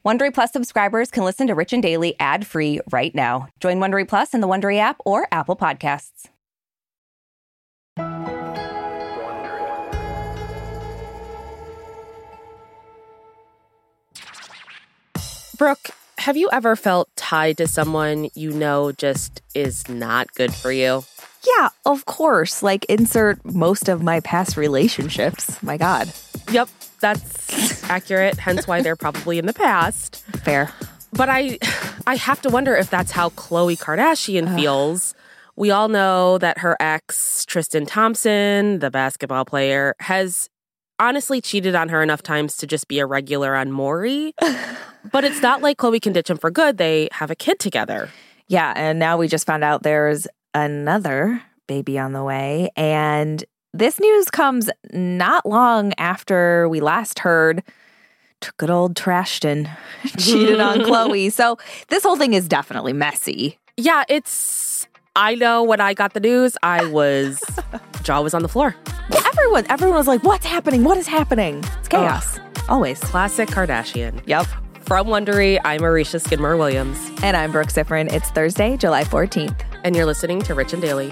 Wondery Plus subscribers can listen to Rich and Daily ad-free right now. Join Wondery Plus in the Wondery app or Apple Podcasts. Brooke, have you ever felt tied to someone you know just is not good for you? Yeah, of course. Like, insert most of my past relationships. My God. Yep, that's accurate, hence why they're probably in the past. Fair. But I have to wonder if that's how Khloe Kardashian feels. We all know that her ex, Tristan Thompson, the basketball player, has honestly cheated on her enough times to just be a regular on Maury. But it's not like Khloe can ditch him for good. They have a kid together. Yeah, and now we just found out there's another baby on the way. And this news comes not long after we last heard good old Trashton cheated on Khloe. So this whole thing is definitely messy. Yeah, I know when I got the news, jaw was on the floor. Yeah, everyone was like, what's happening? What is happening? It's chaos. Always. Classic Kardashian. Yep. From Wondery, I'm Marisha Skidmore-Williams. And I'm Brooke Siffrin. It's Thursday, July 14th. And you're listening to Rich and Daily.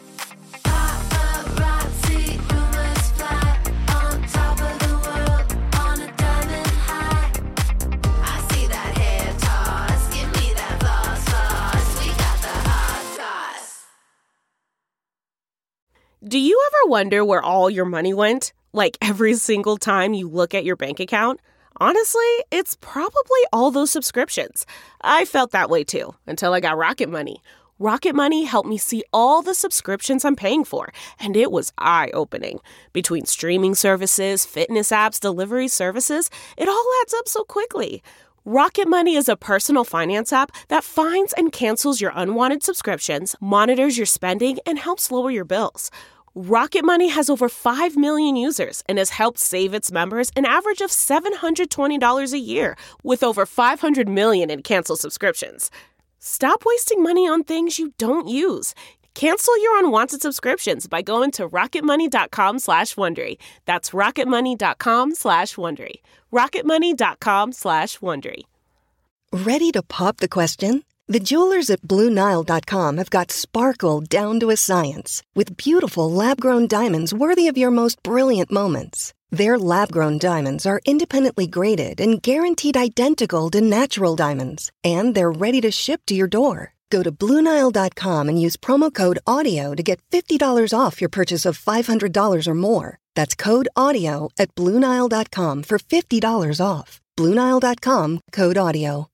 Do you ever wonder where all your money went? Like every single time you look at your bank account? Honestly, it's probably all those subscriptions. I felt that way too, until I got Rocket Money. Rocket Money helped me see all the subscriptions I'm paying for, and it was eye-opening. Between streaming services, fitness apps, delivery services, it all adds up so quickly. Rocket Money is a personal finance app that finds and cancels your unwanted subscriptions, monitors your spending, and helps lower your bills. Rocket Money has over 5 million users and has helped save its members an average of $720 a year, with over 500 million in canceled subscriptions. Stop wasting money on things you don't use. Cancel your unwanted subscriptions by going to rocketmoney.com/Wondery. That's rocketmoney.com/Wondery. rocketmoney.com/Wondery. Ready to pop the question? The jewelers at BlueNile.com have got sparkle down to a science with beautiful lab-grown diamonds worthy of your most brilliant moments. Their lab-grown diamonds are independently graded and guaranteed identical to natural diamonds, and they're ready to ship to your door. Go to BlueNile.com and use promo code AUDIO to get $50 off your purchase of $500 or more. That's code AUDIO at BlueNile.com for $50 off. BlueNile.com, code AUDIO.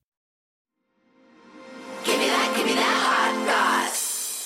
Give me that hot goss.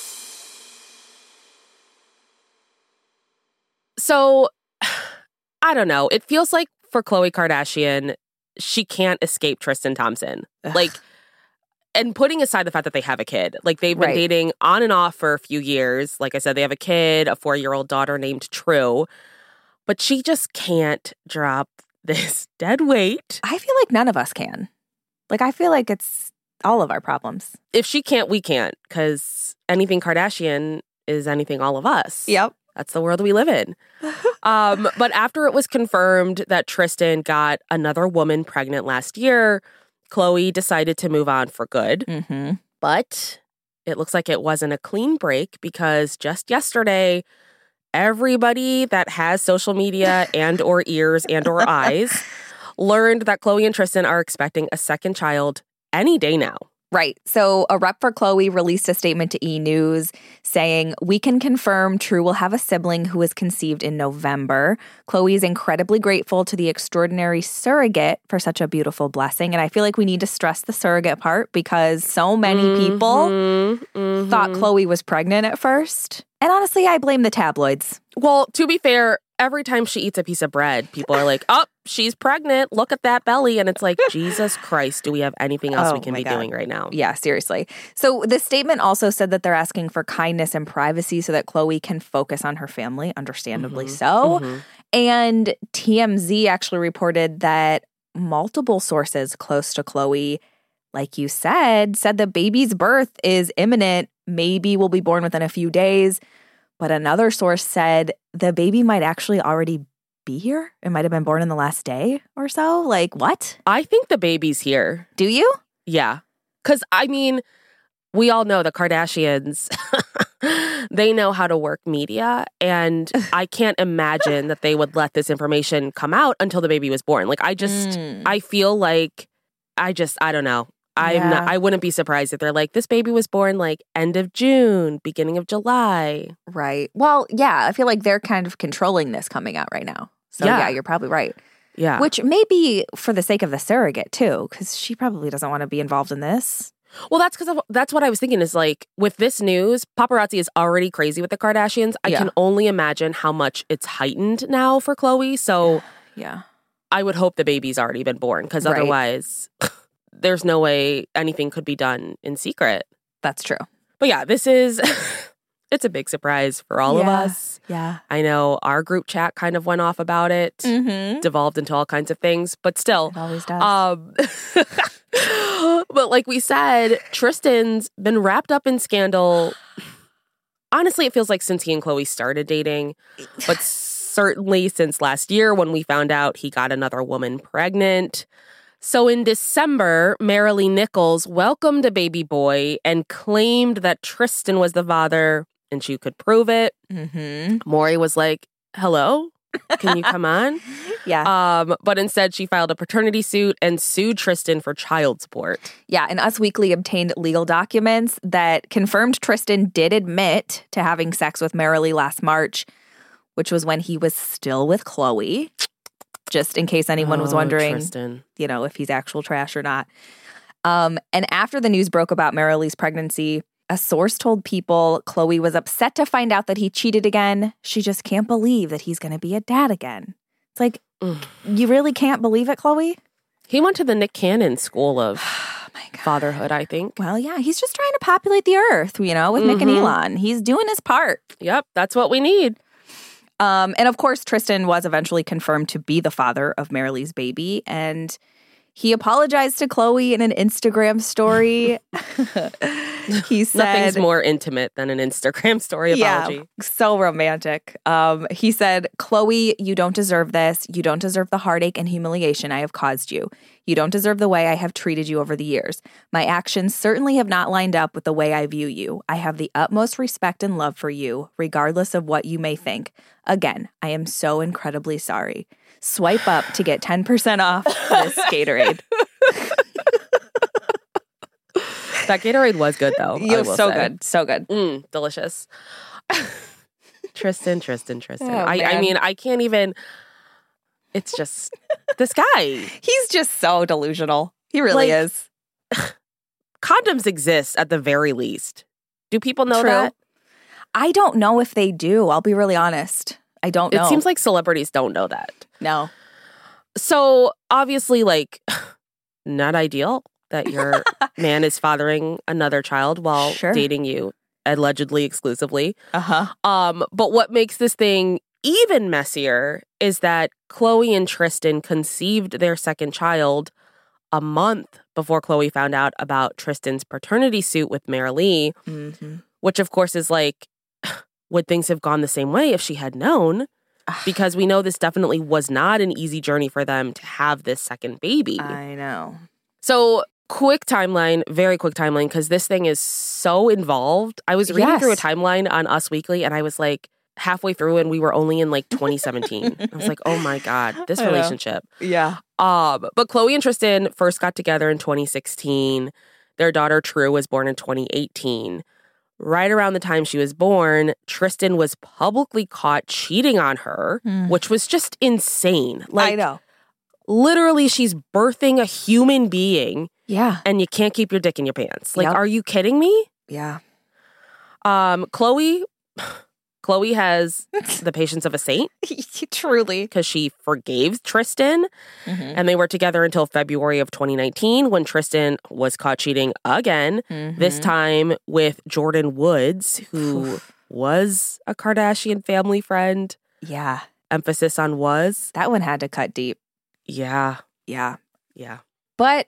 So, I don't know. It feels like for Khloe Kardashian, she can't escape Tristan Thompson. Like, and putting aside the fact that they have a kid, like they've been dating on and off for a few years. Like I said, they have a kid, a 4-year-old daughter named True, but she just can't drop this dead weight. I feel like none of us can. Like, I feel like it's all of our problems. If she can't, we can't, because anything Kardashian is anything all of us. Yep. That's the world we live in. But after it was confirmed that Tristan got another woman pregnant last year, Khloe decided to move on for good. Mm-hmm. But it looks like it wasn't a clean break because just yesterday, everybody that has social media and or ears and or eyes learned that Khloe and Tristan are expecting a second child any day now. Right. So a rep for Khloe released a statement to E! News saying, "We can confirm True will have a sibling who was conceived in November. Khloe is incredibly grateful to the extraordinary surrogate for such a beautiful blessing." And I feel like we need to stress the surrogate part because so many people thought Khloe was pregnant at first. And honestly, I blame the tabloids. Well, to be fair, every time she eats a piece of bread, people are like, oh, she's pregnant. Look at that belly. And it's like, Jesus Christ, do we have anything else we can be doing right now? Yeah, seriously. So the statement also said that they're asking for kindness and privacy so that Khloe can focus on her family, understandably so. And TMZ actually reported that multiple sources close to Khloe, like you said the baby's birth is imminent, maybe will be born within a few days. But another source said the baby might actually already be here. It might have been born in the last day or so. Like, what? I think the baby's here. Do you? Yeah. Because, I mean, we all know the Kardashians, they know how to work media. And I can't imagine that they would let this information come out until the baby was born. Like, I feel like, I don't know. I wouldn't be surprised if they're like, this baby was born like end of June, beginning of July. Right. Well, yeah, I feel like they're kind of controlling this coming out right now. So yeah, you're probably right. Yeah. Which may be for the sake of the surrogate too, because she probably doesn't want to be involved in this. Well, that's what I was thinking is like, with this news, paparazzi is already crazy with the Kardashians. I can only imagine how much it's heightened now for Khloe. So yeah, I would hope the baby's already been born, because otherwise there's no way anything could be done in secret. That's true. But yeah, this is, it's a big surprise for all of us. Yeah. I know our group chat kind of went off about it, devolved into all kinds of things, but still. It always does. But like we said, Tristan's been wrapped up in scandal. Honestly, it feels like since he and Khloe started dating, but certainly since last year when we found out he got another woman pregnant. So in December, Marilee Nichols welcomed a baby boy and claimed that Tristan was the father, and she could prove it. Maury was like, hello? Can you come on? But instead, she filed a paternity suit and sued Tristan for child support. Yeah, and Us Weekly obtained legal documents that confirmed Tristan did admit to having sex with Marilee last March, which was when he was still with Khloe. Just in case anyone was wondering, Tristan, if he's actual trash or not. And after the news broke about Marilee's pregnancy, a source told People Khloe was upset to find out that he cheated again. She just can't believe that he's going to be a dad again. It's like, you really can't believe it, Khloe? He went to the Nick Cannon School of fatherhood, I think. Well, yeah, he's just trying to populate the earth, with Nick and Elon. He's doing his part. Yep, that's what we need. And of course, Tristan was eventually confirmed to be the father of Marilee's baby, and he apologized to Khloe in an Instagram story. He said, nothing's more intimate than an Instagram story apology. Yeah, so romantic. He said, Khloe, you don't deserve this. You don't deserve the heartache and humiliation I have caused you. You don't deserve the way I have treated you over the years. My actions certainly have not lined up with the way I view you. I have the utmost respect and love for you, regardless of what you may think. Again, I am so incredibly sorry. Swipe up to get 10% off this Gatorade. That Gatorade was good, though. Good. So good. Delicious. Tristan. Oh, I mean, I can't even. It's just this guy. He's just so delusional. He really is. Condoms exist at the very least. Do people know that? I don't know if they do. I'll be really honest. I don't know. It seems like celebrities don't know that. No. So obviously, not ideal that your man is fathering another child while dating you, allegedly exclusively. But what makes this thing even messier is that Khloe and Tristan conceived their second child a month before Khloe found out about Tristan's paternity suit with Marilee, which of course is like, would things have gone the same way if she had known? Because we know this definitely was not an easy journey for them to have this second baby. I know. So quick timeline, very quick timeline, because this thing is so involved. I was reading through a timeline on Us Weekly, and I was like halfway through, and we were only in 2017. I was like, oh my God, this relationship. Yeah. But Khloe and Tristan first got together in 2016. Their daughter True was born in 2018. Right around the time she was born, Tristan was publicly caught cheating on her, which was just insane. I know. Literally, she's birthing a human being. Yeah. And you can't keep your dick in your pants. Are you kidding me? Yeah. Khloe has the patience of a saint. Truly. Because she forgave Tristan. And they were together until February of 2019 when Tristan was caught cheating again. This time with Jordan Woods, who was a Kardashian family friend. Yeah. Emphasis on was. That one had to cut deep. Yeah. Yeah. Yeah. But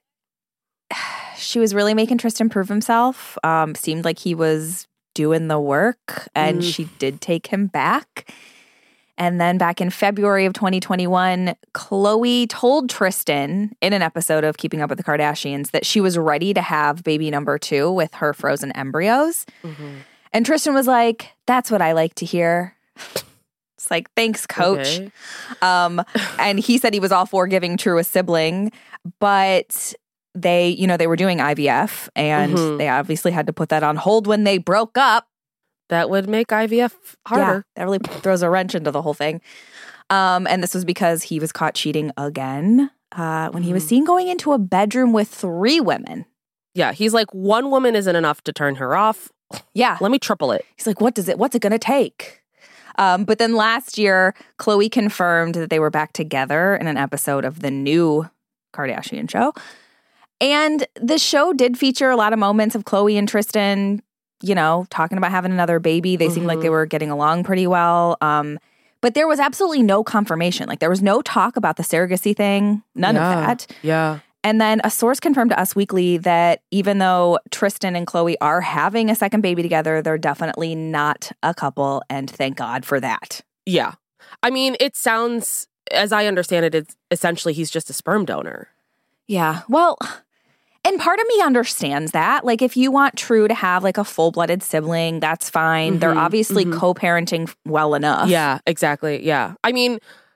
she was really making Tristan prove himself. Seemed like he was doing the work, and she did take him back. And then back in February of 2021, Khloe told Tristan in an episode of Keeping Up with the Kardashians that she was ready to have baby number 2 with her frozen embryos. Mm-hmm. And Tristan was like, that's what I like to hear. It's like, thanks, coach. Okay. And he said he was all for giving True a sibling, but they were doing IVF and they obviously had to put that on hold when they broke up. That would make IVF harder. Yeah, that really throws a wrench into the whole thing. And this was because he was caught cheating again when he was seen going into a bedroom with 3 women. Yeah, he's like, 1 woman isn't enough to turn her off. Yeah. Let me triple it. He's like, what's it going to take? But then last year, Khloe confirmed that they were back together in an episode of the new Kardashian show. And the show did feature a lot of moments of Khloe and Tristan, talking about having another baby. They seemed like they were getting along pretty well. But there was absolutely no confirmation. Like, there was no talk about the surrogacy thing. None of that. Yeah. And then a source confirmed to Us Weekly that even though Tristan and Khloe are having a second baby together, they're definitely not a couple. And thank God for that. Yeah. I mean, it sounds, as I understand it, it's essentially he's just a sperm donor. Yeah. Well, and part of me understands that. Like, if you want True to have like a full-blooded sibling, that's fine. They're obviously co-parenting well enough. Yeah, exactly. Yeah. I mean,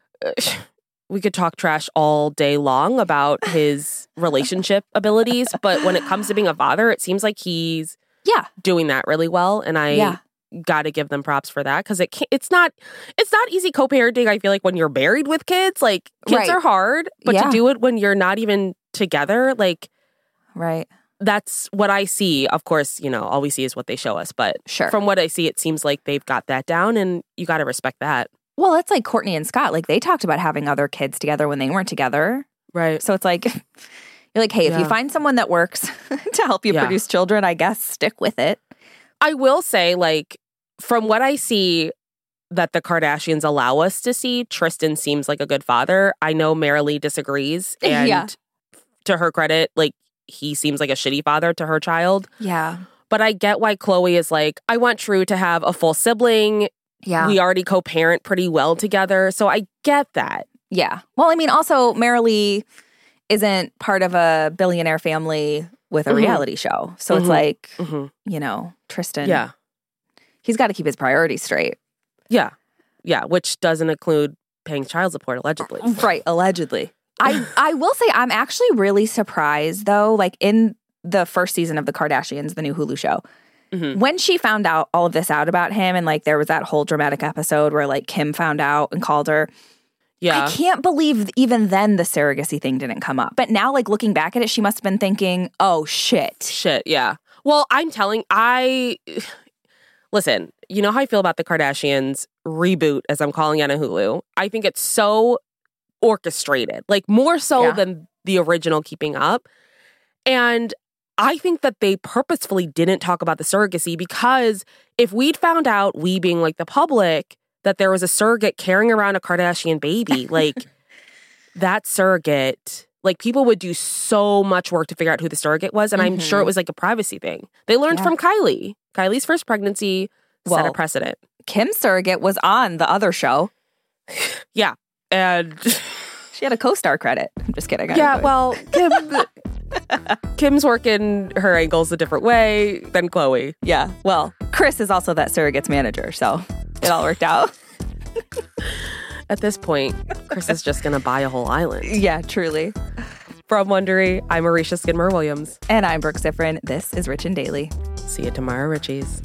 we could talk trash all day long about his relationship abilities, but when it comes to being a father, it seems like he's doing that really well. And I got to give them props for that, because it's not easy co-parenting. I feel like when you're married with kids, like, kids are hard, but to do it when you're not even together, like, right. That's what I see. Of course, all we see is what they show us. But from what I see, it seems like they've got that down, and you got to respect that. Well, it's like Kourtney and Scott. Like, they talked about having other kids together when they weren't together. Right. So it's like, you're like, hey, if you find someone that works to help you produce children, I guess stick with it. I will say, like, from what I see that the Kardashians allow us to see, Tristan seems like a good father. I know Marilee disagrees. And to her credit, like, he seems like a shitty father to her child. Yeah. But I get why Khloe is like, I want True to have a full sibling. Yeah. We already co-parent pretty well together. So I get that. Yeah. Well, I mean, also, Marilee isn't part of a billionaire family with a reality show. So it's like, Tristan. Yeah. He's got to keep his priorities straight. Yeah. Yeah. Which doesn't include paying child support, allegedly. Right. Allegedly. I will say I'm actually really surprised, though, like, in the first season of The Kardashians, the new Hulu show, when she found out all of this out about him, and, like, there was that whole dramatic episode where, like, Kim found out and called her. Yeah. I can't believe even then the surrogacy thing didn't come up. But now, like, looking back at it, she must have been thinking, oh, shit. Yeah. Well, listen, you know how I feel about The Kardashians reboot, as I'm calling it on Hulu. I think it's so orchestrated, like, more so than the original Keeping Up. And I think that they purposefully didn't talk about the surrogacy, because if we'd found out, we being like the public, that there was a surrogate carrying around a Kardashian baby, like, that surrogate, like, people would do so much work to figure out who the surrogate was. And I'm sure it was like a privacy thing. They learned from Kylie. Kylie's first pregnancy set a precedent. Kim's surrogate was on the other show. Yeah. And she had a co-star credit. I'm just kidding. Well, Kim's working her angles a different way than Khloe. Yeah. Well, Kris is also that surrogate's manager, so it all worked out. At this point, Kris is just going to buy a whole island. Yeah, truly. From Wondery, I'm Marisha Skidmore-Williams. And I'm Brooke Ziffrin. This is Rich and Daily. See you tomorrow, Richies.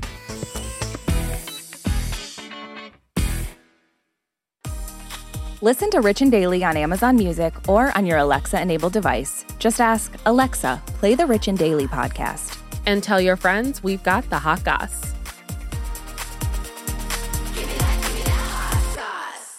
Listen to Rich and Daily on Amazon Music or on your Alexa-enabled device. Just ask, Alexa, play the Rich and Daily podcast. And tell your friends we've got the hot goss. Give me that hot goss.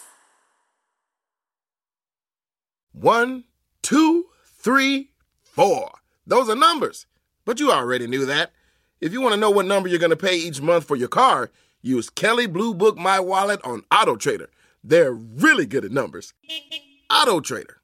1, 2, 3, 4. Those are numbers. But you already knew that. If you want to know what number you're going to pay each month for your car, use Kelley Blue Book My Wallet on AutoTrader. They're really good at numbers. AutoTrader.